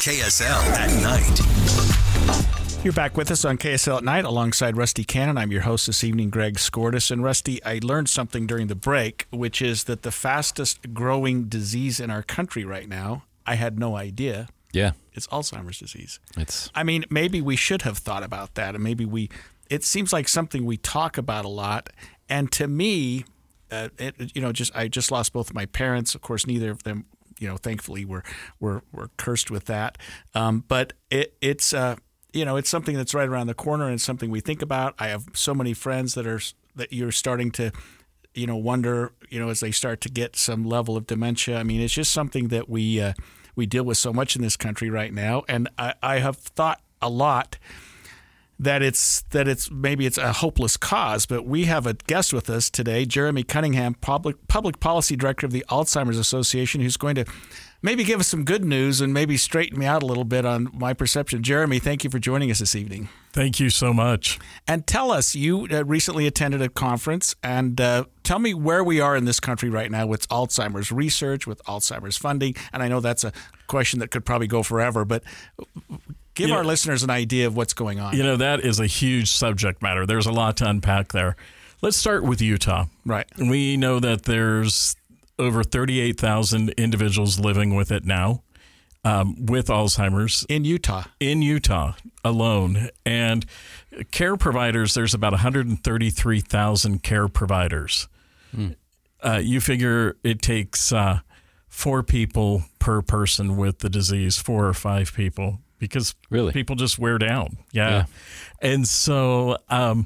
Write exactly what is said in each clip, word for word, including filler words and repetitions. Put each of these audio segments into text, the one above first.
K S L at night. You're back with us on K S L at night alongside Rusty Cannon. I'm your host this evening, Greg Skordas. And Rusty, I learned something during the break, which is that the fastest growing disease in our country right now, I had no idea. Yeah. It's Alzheimer's disease. It's. I mean, maybe we should have thought about that. And maybe we, it seems like something we talk about a lot. And to me, uh, it, you know, just I just lost both of my parents. Of course, neither of them, you know, thankfully were were, were cursed with that. Um, but it, it's, uh, you know, it's something that's right around the corner and it's something we think about. I have so many friends that are that you're starting to, you know, wonder, you know, as they start to get some level of dementia. I mean, it's just something that we uh, we deal with so much in this country right now. And I, I have thought a lot that it's that it's maybe it's a hopeless cause, but we have a guest with us today, Jeremy Cunningham, public public policy director of the Alzheimer's Association, who's going to maybe give us some good news and maybe straighten me out a little bit on my perception. Jeremy, thank you for joining us this evening. Thank you so much. And tell us, you uh, recently attended a conference, and uh, tell me where we are in this country right now with Alzheimer's research, with Alzheimer's funding. And I know that's a question that could probably go forever, but give you our know, listeners an idea of what's going on. You know, that is a huge subject matter. There's a lot to unpack there. Let's start with Utah. Right. We know that there's over thirty-eight thousand individuals living with it now, um, with Alzheimer's. In Utah. In Utah alone. And care providers, there's about one hundred thirty-three thousand care providers. Hmm. Uh, you figure it takes uh, four people per person with the disease, four or five people, because really? people just wear down. Yeah. yeah. And so um,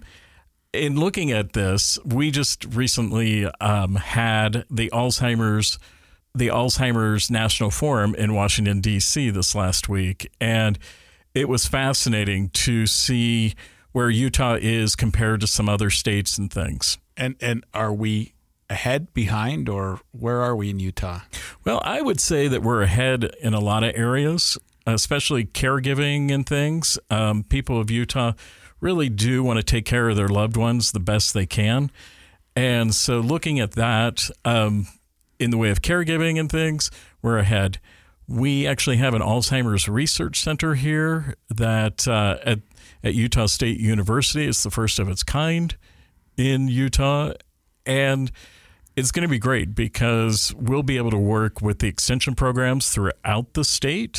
in looking at this, we just recently um, had the Alzheimer's the Alzheimer's National Forum in Washington, D C this last week. And it was fascinating to see where Utah is compared to some other states and things. And and are we ahead, behind, or where are we in Utah? Well, I would say that we're ahead in a lot of areas, especially caregiving and things. Um, people of Utah really do want to take care of their loved ones the best they can. And so looking at that um, in the way of caregiving and things, we're ahead. We actually have an Alzheimer's Research Center here that uh, at, at Utah State University. It's the first of its kind in Utah. And it's going to be great because we'll be able to work with the extension programs throughout the state.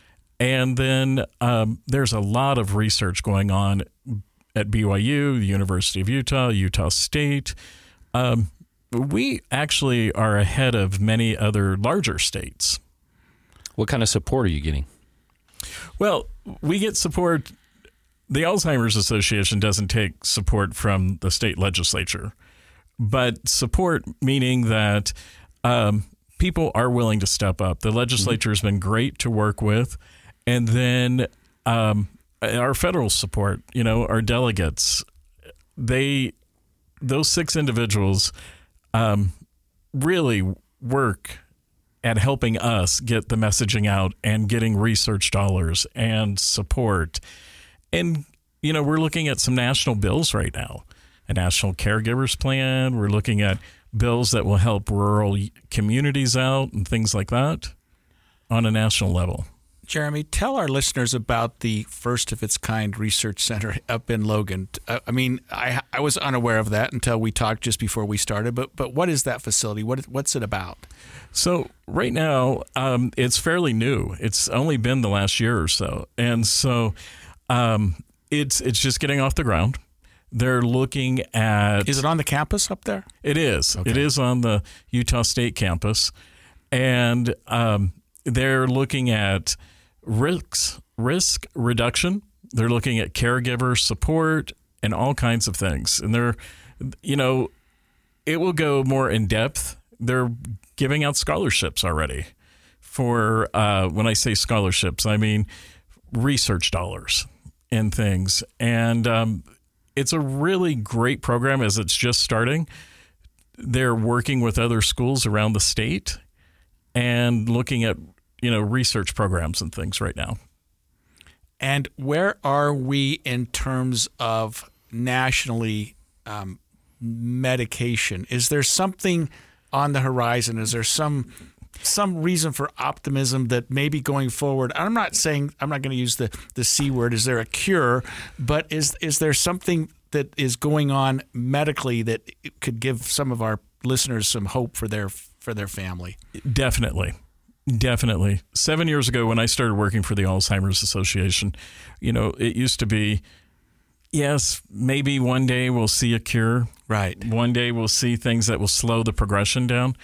And then um, there's a lot of research going on at B Y U, the University of Utah, Utah State. Um, we actually are ahead of many other larger states. What kind of support are you getting? Well, we get support. The Alzheimer's Association doesn't take support from the state legislature, but support meaning that um, people are willing to step up. The legislature has been great to work with. And then um, our federal support, you know, our delegates, they, those six individuals um, really work at helping us get the messaging out and getting research dollars and support. And, you know, we're looking at some national bills right now, a national caregivers plan. We're looking at bills that will help rural communities out and things like that on a national level. Jeremy, tell our listeners about the first of its kind research center up in Logan. I mean, I I was unaware of that until we talked just before we started, but but what is that facility? What what's it about? So right now, um, it's fairly new. It's only been the last year or so. And so um, it's it's just getting off the ground. They're looking at... Is it on the campus up there? It is. Okay. It is on the Utah State campus. And um, they're looking at risks, risk reduction. They're looking at caregiver support and all kinds of things. And they're, you know, it will go more in depth. They're giving out scholarships already for, uh, when I say scholarships, I mean research dollars and things. And um, it's a really great program as it's just starting. They're working with other schools around the state and looking at, you know, research programs and things right now. And where are we in terms of nationally um, medication? Is there something on the horizon? Is there some some reason for optimism that maybe going forward, I'm not saying, I'm not going to use the, the C word, is there a cure, but is is there something that is going on medically that could give some of our listeners some hope for their for their family? Definitely. Definitely. Seven years ago when I started working for the Alzheimer's Association, you know, it used to be, yes, maybe one day we'll see a cure. Right. One day we'll see things that will slow the progression down.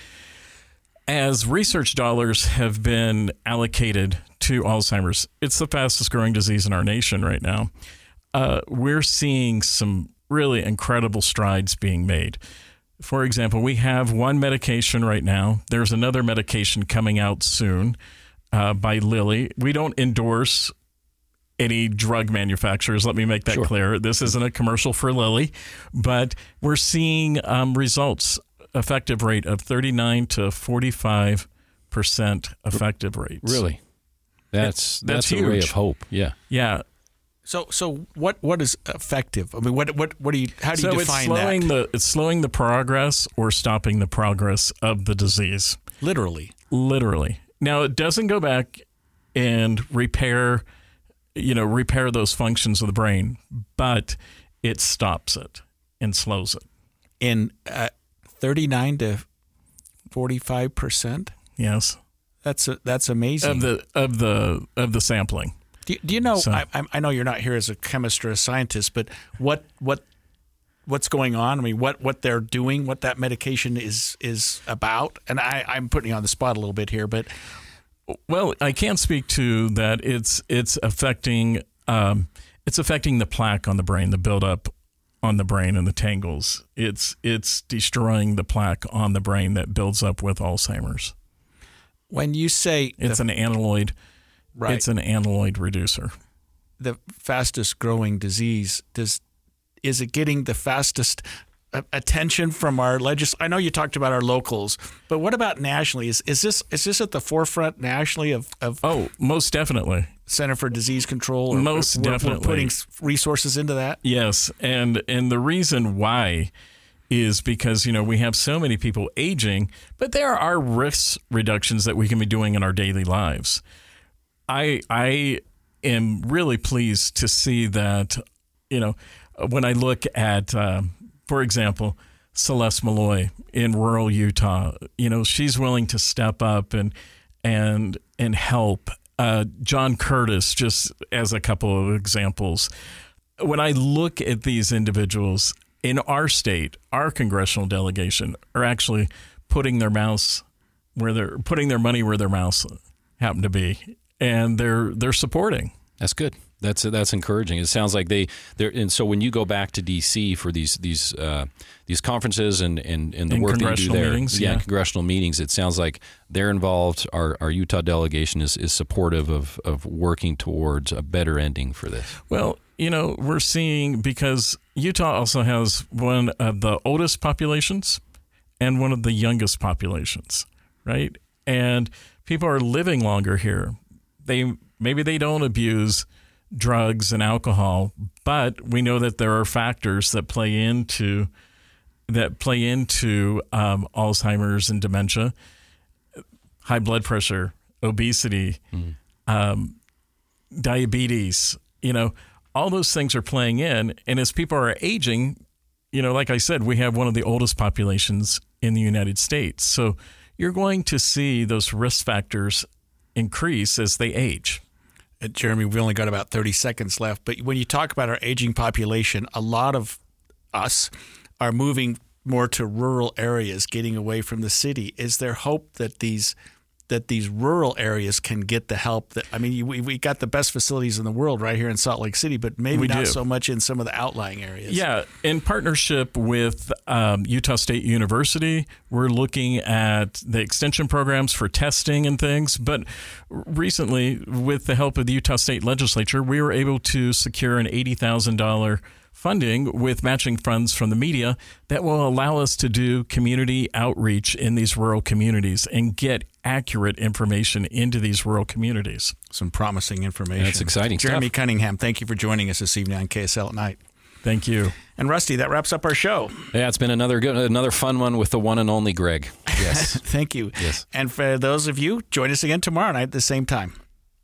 As research dollars have been allocated to Alzheimer's, it's the fastest growing disease in our nation right now. Uh, we're seeing some really incredible strides being made. For example, we have one medication right now. There's another medication coming out soon uh, by Lilly. We don't endorse any drug manufacturers. Let me make that Sure. clear. This isn't a commercial for Lilly, but we're seeing um, results, effective rate of thirty-nine to forty-five percent effective rates. Really? That's That's that's, a ray huge. of hope. Yeah. Yeah. So so what what is effective? I mean, what what what do you how do you so define it's slowing that? the it's slowing the progress or stopping the progress of the disease. Literally. Literally. Now it doesn't go back and repair, you know, repair those functions of the brain, but it stops it and slows it. In uh, thirty-nine to forty-five percent. Yes. That's a, that's amazing. Of the of the of the sampling. Do, do you know? So- I, I know you're not here as a chemist or a scientist, but what what what's going on? I mean, what, what they're doing, what that medication is is about? And I, I'm putting you on the spot a little bit here, but Well, I can't speak to that. It's it's affecting um, it's affecting the plaque on the brain, the buildup on the brain and the tangles. It's it's destroying the plaque on the brain that builds up with Alzheimer's. when you say It's the, an amyloid. right, It's an amyloid reducer. the fastest growing disease, does is it getting the fastest uh, attention from our legis? I know you talked about our locals, but what about nationally? Is is this is this at the forefront nationally of, of Oh, most definitely. Center for Disease Control? Or Most we're, definitely. we're putting s- resources into that. Yes, and and the reason why is because, you know, we have so many people aging, but there are risk reductions that we can be doing in our daily lives. I I am really pleased to see that, you know, when I look at, uh, for example, Celeste Malloy in rural Utah, you know, she's willing to step up and and and help. Uh, John Curtis, just as a couple of examples. When I look at these individuals in our state, our congressional delegation are actually putting their mouths where they're putting their money where their mouths happen to be, and they're they're supporting. That's good. That's that's encouraging. It sounds like they they're and so when you go back to D C for these these uh, these conferences and, and, and the In work that you do congressional there, meetings, yeah, yeah. congressional meetings, it sounds like they're involved. Our our Utah delegation is, is supportive of of working towards a better ending for this. Well, you know, we're seeing, because Utah also has one of the oldest populations and one of the youngest populations, right? And people are living longer here. They maybe they don't abuse drugs and alcohol, but we know that there are factors that play into that play into um, Alzheimer's and dementia, high blood pressure, obesity, Mm. um, diabetes. You know, all those things are playing in, and as people are aging, you know, like I said, we have one of the oldest populations in the United States. So you're going to see those risk factors increase as they age. Uh, Jeremy, we only got about thirty seconds left, but when you talk about our aging population, a lot of us are moving more to rural areas, getting away from the city. Is there hope that these that these rural areas can get the help that, I mean, you- we we got the best facilities in the world right here in Salt Lake City, but maybe We not do. so much in some of the outlying areas. Yeah, in partnership with um, Utah State University, we're looking at the extension programs for testing and things. But recently, with the help of the Utah State Legislature, we were able to secure an eighty thousand dollars funding with matching funds from the media that will allow us to do community outreach in these rural communities and get accurate information into these rural communities. Some promising information. That's exciting Jeremy stuff. Cunningham, thank you for joining us this evening on K S L at Night. Thank you. And Rusty, that wraps up our show. Yeah, it's been another good, another fun one with the one and only Greg. Yes. Thank you. Yes. And for those of you, join us again tomorrow night at the same time.